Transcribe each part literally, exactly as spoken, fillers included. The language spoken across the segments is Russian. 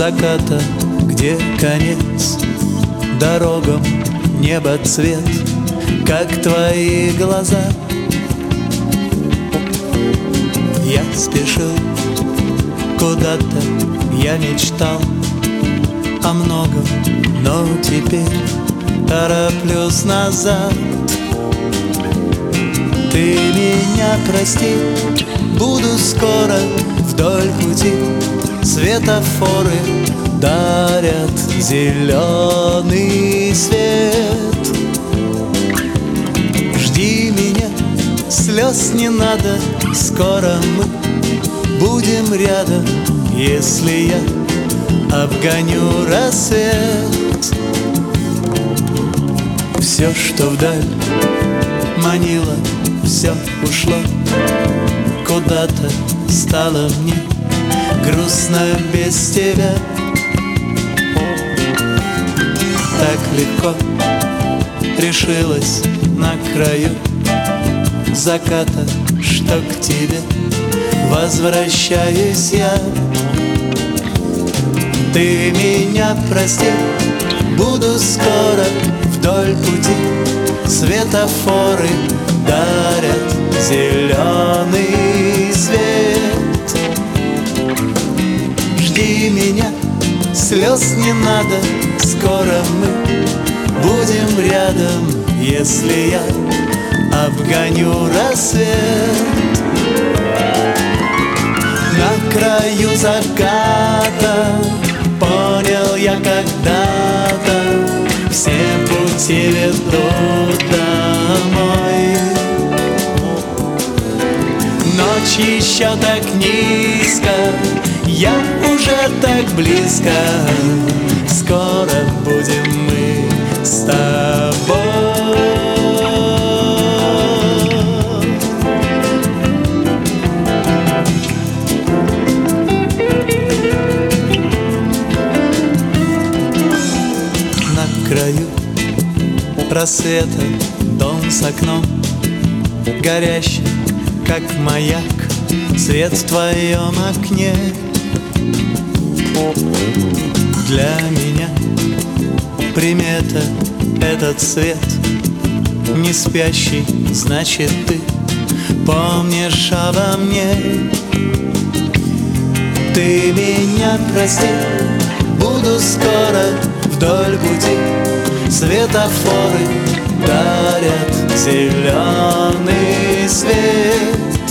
заката, где конец дорогам небо цвет, как твои глаза. Я спешил куда-то, я мечтал о многом, но теперь тороплюсь назад. Ты меня прости, буду скоро вдоль пути. Светофоры дарят зеленый свет. Жди меня, слез не надо, скоро мы будем рядом, если я обгоню рассвет. Все, что вдаль манило, все ушло куда-то, стало мне грустно без тебя. Так легко решилась на краю заката, что к тебе возвращаюсь я. Ты меня прости, буду скоро вдоль пути. Светофоры дарят зеленый свет. Жди меня, слез не надо, скоро мы будем рядом, если я обгоню рассвет. На краю заката понял я когда-то, все пути ведут домой. Ночь еще так низко, я уже так близко. Скоро будем мы с тобой. На краю рассвета дом с окном горящий, как маяк, свет в твоем окне. Для меня примета этот свет, не спящий, значит ты помнишь обо мне. Ты меня прости, буду скоро вдоль пути. Светофоры дарят зеленый свет.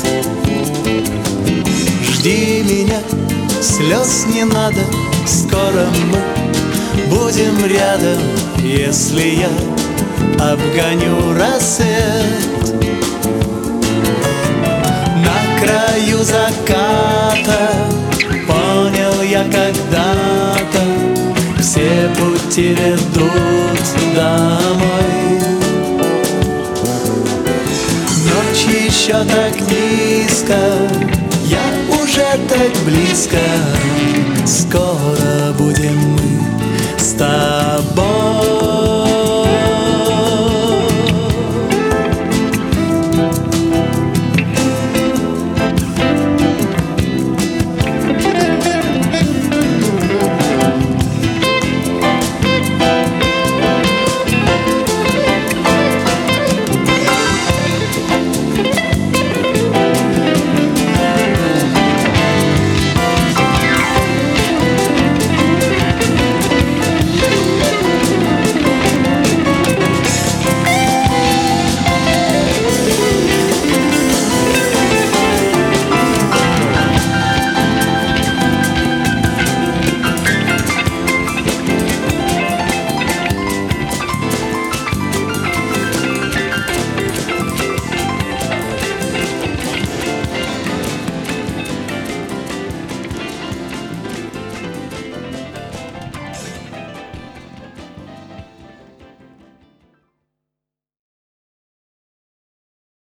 Жди меня, слез не надо, скоро мы будем рядом, если я обгоню рассвет. На краю заката понял я когда-то, все пути ведут домой. Ночь еще так низко, я уже так близко. Скоро